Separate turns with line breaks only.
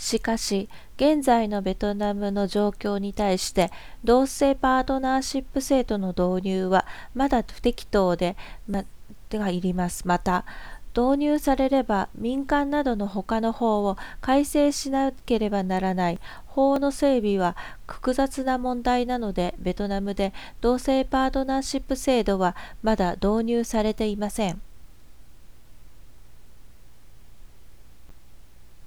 しかし、現在のベトナムの状況に対して、同性パートナーシップ制度の導入はまだ不適当がいります。また、導入されれば民間などの他の法を改正しなければならない法の整備は複雑な問題なので、ベトナムで同性パートナーシップ制度はまだ導入されていません。